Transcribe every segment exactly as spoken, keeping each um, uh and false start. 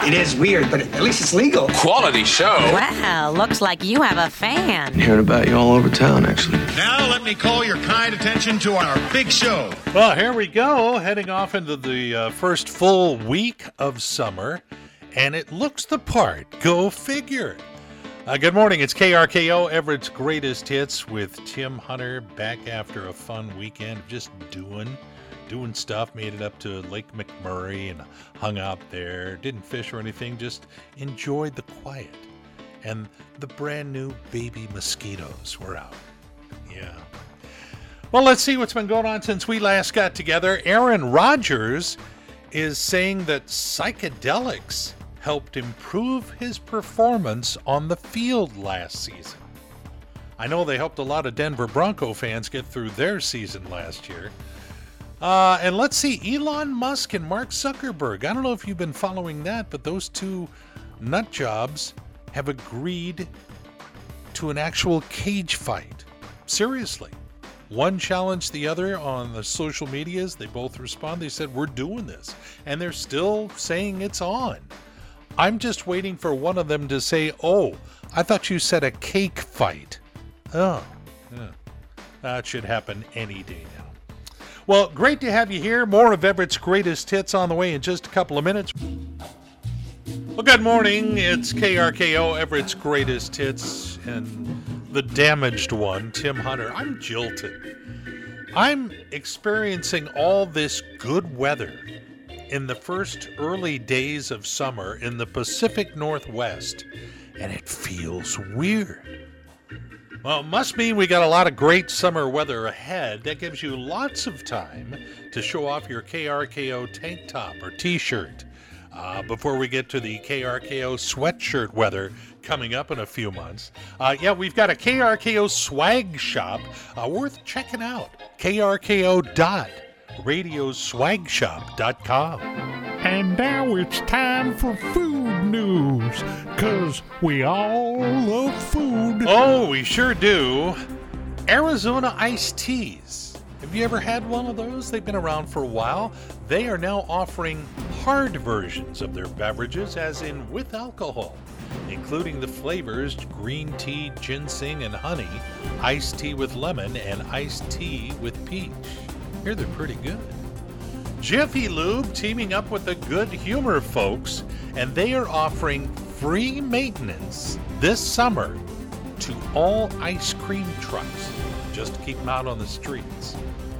It is weird, but at least it's legal. Quality show. Wow, looks like you have a fan. Hearing about you all over town, actually. Now let me call your kind attention to our big show. Well, here we go, heading off into the uh, first full week of summer, and it looks the part. Go figure. Uh, good morning. It's K R K O, Everett's Greatest Hits, with Tim Hunter back after a fun weekend of just doing, doing stuff. Made it up to Lake McMurray and hung out there. Didn't fish or anything, just enjoyed the quiet. And the brand new baby mosquitoes were out. Yeah. Well, let's see what's been going on since we last got together. Aaron Rodgers is saying that psychedelics helped improve his performance on the field last season. I know they helped a lot of Denver Bronco fans get through their season last year. Uh, and let's see, Elon Musk and Mark Zuckerberg. I don't know if you've been following that, but those two nut jobs have agreed to an actual cage fight. Seriously. One challenged the other on the social medias. They both respond. They said, we're doing this. And they're still saying it's on. I'm just waiting for one of them to say, oh, I thought you said a cake fight. Oh, yeah. That should happen any day now. Well, great to have you here. More of Everett's Greatest Hits on the way in just a couple of minutes. Well, good morning. It's K R K O, Everett's Greatest Hits, and the damaged one, Tim Hunter. I'm jilted. I'm experiencing all this good weather in the first early days of summer in the Pacific Northwest, and it feels weird. Well, it must mean we got a lot of great summer weather ahead. That gives you lots of time to show off your K R K O tank top or t-shirt uh, before we get to the K R K O sweatshirt weather coming up in a few months. Uh, yeah, we've got a K R K O swag shop uh, worth checking out. K R K O dot radio swag shop dot com. And now it's time for food news, because we all love food. Oh, we sure do. Arizona iced teas. Have you ever had one of those? They've been around for a while. They are now offering hard versions of their beverages, as in with alcohol, including the flavors green tea, ginseng, and honey, iced tea with lemon, and iced tea with peach. Here they're pretty good. Jiffy Lube teaming up with the Good Humor folks, and they are offering free maintenance this summer to all ice cream trucks, just to keep them out on the streets.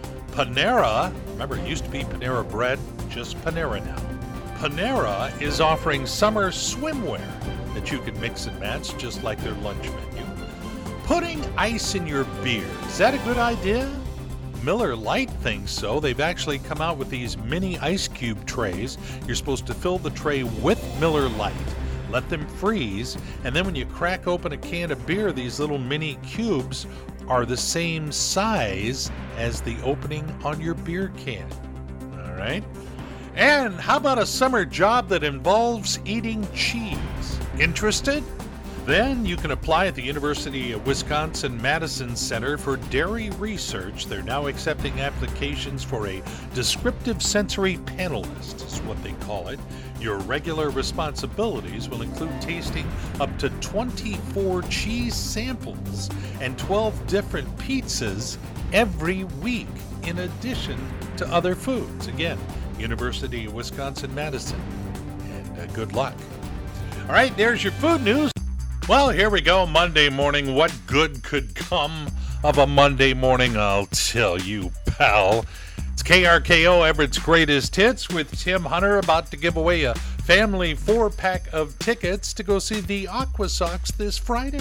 Panera, remember it used to be Panera Bread, just Panera now. Panera is offering summer swimwear that you can mix and match just like their lunch menu. Putting ice in your beer, is that a good idea? Miller Lite thinks so. They've actually come out with these mini ice cube trays. You're supposed to fill the tray with Miller Lite, let them freeze, and then when you crack open a can of beer, these little mini cubes are the same size as the opening on your beer can. All right? And how about a summer job that involves eating cheese? Interested? Then you can apply at the University of Wisconsin-Madison Center for Dairy Research. They're now accepting applications for a descriptive sensory panelist, is what they call it. Your regular responsibilities will include tasting up to twenty-four cheese samples and twelve different pizzas every week, in addition to other foods. Again, University of Wisconsin-Madison. And uh, good luck. All right, there's your food news. Well, here we go, Monday morning. What good could come of a Monday morning? I'll tell you, pal. It's K R K O, Everett's Greatest Hits, with Tim Hunter about to give away a family four-pack of tickets to go see the Aqua Sox this Friday.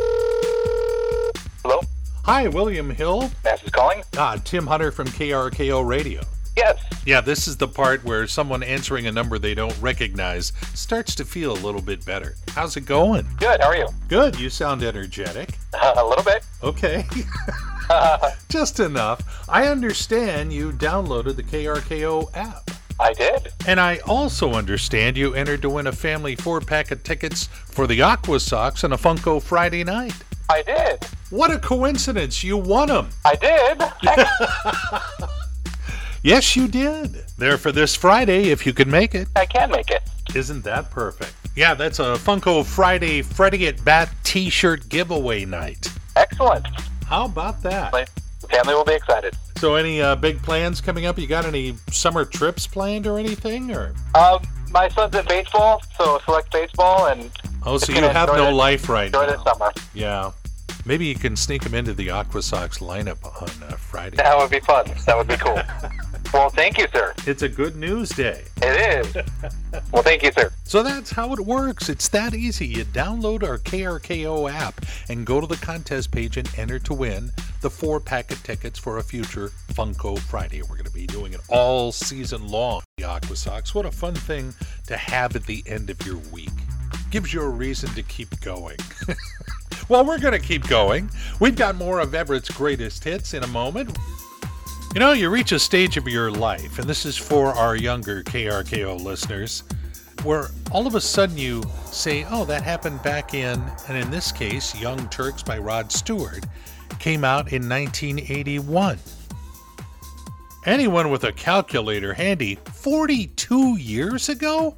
Hello? Hi, William Hill. Mass is calling? Ah, Tim Hunter from K R K O Radio. Yes. Yeah, this is the part where someone answering a number they don't recognize starts to feel a little bit better. How's it going? Good, how are you? Good, you sound energetic. Uh, a little bit. Okay. Just enough. I understand you downloaded the K R K O app. I did. And I also understand you entered to win a family four-pack of tickets for the Aqua Sox on a Funko Friday night. I did. What a coincidence. You won them. I did. Yes, you did. There for this Friday, if you can make it. I can make it. Isn't that perfect? Yeah, that's a Funko Friday Freddy at Bat t-shirt giveaway night. Excellent. How about that? My family will be excited. So any uh, big plans coming up? You got any summer trips planned or anything? Or Um, my son's in baseball, so select baseball, and Oh, so just you gonna have enjoy no the- life right enjoy now. this summer. Yeah. Maybe you can sneak him into the Aqua Sox lineup on uh, Friday. That would be fun. That would be cool. Well, thank you, sir. It's a good news day. It is. Well, thank you, sir. So that's how it works. It's that easy. You download our K R K O app and go to the contest page and enter to win the four pack of tickets for a future Funko Friday. We're going to be doing it all season long. The Aqua Sox. What a fun thing to have at the end of your week. Gives you a reason to keep going. Well, we're going to keep going. We've got more of Everett's greatest hits in a moment. You know, you reach a stage of your life, and this is for our younger K R K O listeners, where all of a sudden you say, oh, that happened back in, and in this case, Young Turks by Rod Stewart came out in nineteen eighty-one. Anyone with a calculator handy, forty-two years ago?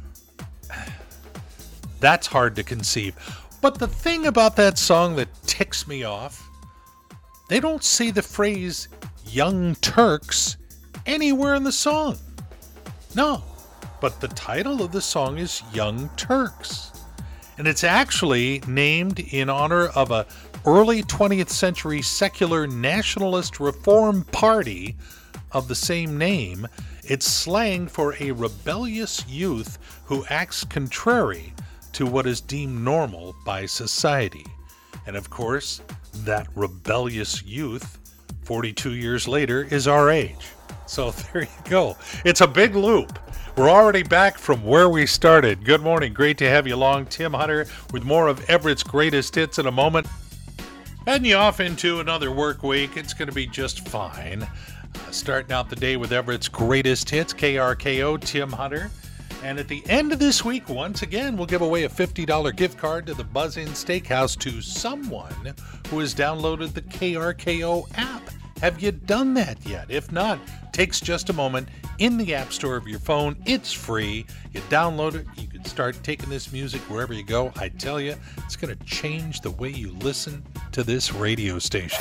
That's hard to conceive. But the thing about that song that ticks me off, they don't say the phrase Young Turks anywhere in the song. No, but the title of the song is Young Turks. And it's actually named in honor of a early twentieth century secular nationalist reform party of the same name. It's slang for a rebellious youth who acts contrary to what is deemed normal by society. And of course, that rebellious youth, forty-two years later, is our age. So there you go. It's a big loop. We're already back from where we started. Good morning. Great to have you along. Tim Hunter with more of Everett's greatest hits in a moment. Heading you off into another work week. It's going to be just fine. Uh, starting out the day with Everett's greatest hits, K R K O, Tim Hunter. And at the end of this week, once again, we'll give away a fifty dollars gift card to the Buzz Inn Steakhouse to someone who has downloaded the K R K O app. Have you done that yet? If not, takes just a moment in the App Store of your phone. It's free. You download it. You can start taking this music wherever you go. I tell you, it's going to change the way you listen to this radio station.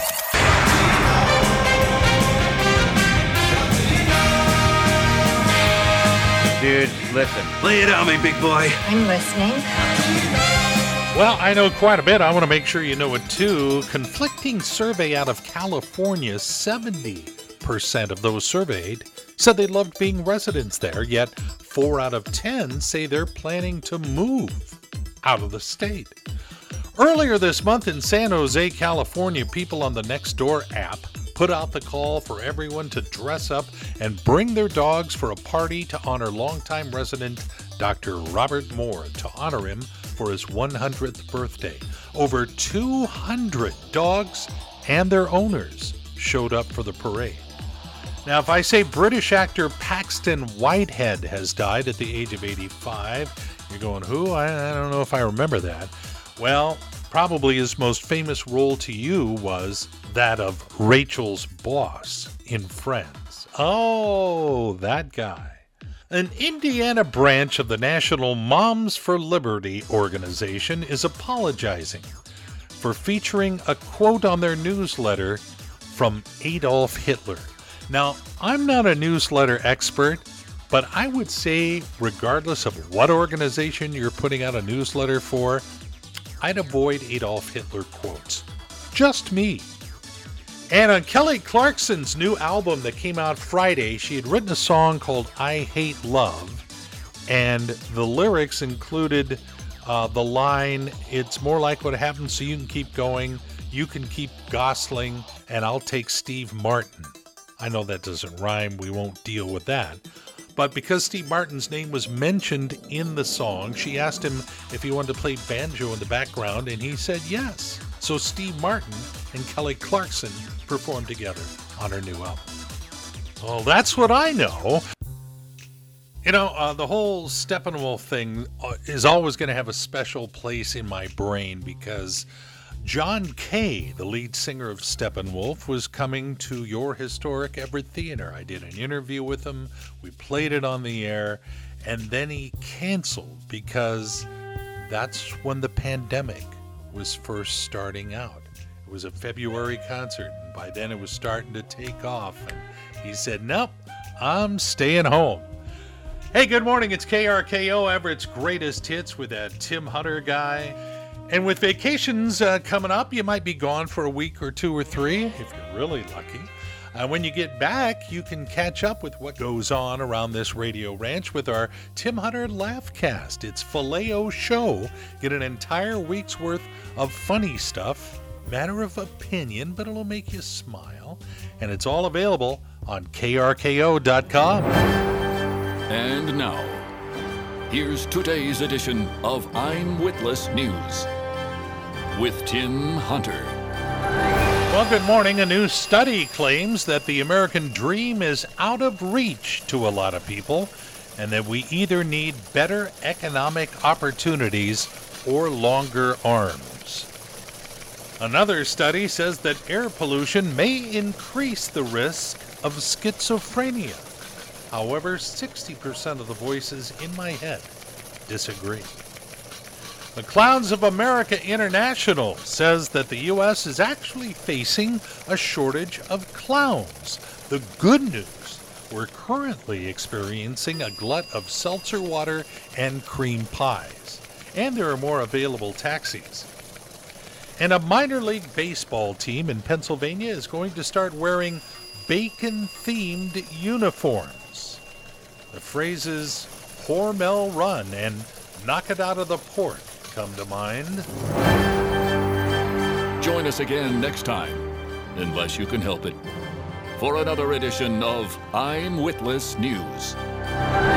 Dude, listen. Lay it on me, big boy. I'm listening. Well, I know quite a bit. I want to make sure you know it too. Conflicting survey out of California, seventy percent of those surveyed said they loved being residents there, yet four out of ten say they're planning to move out of the state. Earlier this month in San Jose, California, people on the Nextdoor app put out the call for everyone to dress up and bring their dogs for a party to honor longtime resident Doctor Robert Moore, to honor him for his one hundredth birthday. Over two hundred dogs and their owners showed up for the parade. Now, if I say British actor Paxton Whitehead has died at the age of eighty-five, you're going, who? I, I don't know if I remember that. Well, probably his most famous role to you was that of Rachel's boss in Friends. Oh, that guy. An Indiana branch of the National Moms for Liberty organization is apologizing for featuring a quote on their newsletter from Adolf Hitler. Now, I'm not a newsletter expert, but I would say, regardless of what organization you're putting out a newsletter for, I'd avoid Adolf Hitler quotes. Just me. And on Kelly Clarkson's new album that came out Friday, she had written a song called I Hate Love, and the lyrics included uh, the line, it's more like what happens so you can keep going, you can keep Gosling, and I'll take Steve Martin. I know that doesn't rhyme, we won't deal with that. But because Steve Martin's name was mentioned in the song, she asked him if he wanted to play banjo in the background, and he said yes. So Steve Martin and Kelly Clarkson performed together on her new album. Well, that's what I know. You know, uh, the whole Steppenwolf thing is always going to have a special place in my brain because John Kay, the lead singer of Steppenwolf, was coming to your historic Everett Theater. I did an interview with him. We played it on the air, and then he canceled because that's when the pandemic was first starting out. It was a February concert, and by then it was starting to take off, and he said, nope, I'm staying home. Hey, good morning. It's K R K O, Everett's Greatest Hits with that Tim Hunter guy. And with vacations uh, coming up, you might be gone for a week or two or three, if you're really lucky. Uh, when you get back, you can catch up with what goes on around this radio ranch with our Tim Hunter Laughcast. It's Filet-O Show. Get an entire week's worth of funny stuff, matter of opinion, but it'll make you smile. And it's all available on K R K O dot com. And now, here's today's edition of I'm Witless News with Tim Hunter. Well, good morning. A new study claims that the American dream is out of reach to a lot of people and that we either need better economic opportunities or longer arms. Another study says that air pollution may increase the risk of schizophrenia. However, sixty percent of the voices in my head disagree. The Clowns of America International says that the U S is actually facing a shortage of clowns. The good news, we're currently experiencing a glut of seltzer water and cream pies. And there are more available taxis. And a minor league baseball team in Pennsylvania is going to start wearing bacon-themed uniforms. The phrases Hormel Run and Knock It Out of the Port come to mind. Join us again next time, unless you can help it, for another edition of I'm Witless News.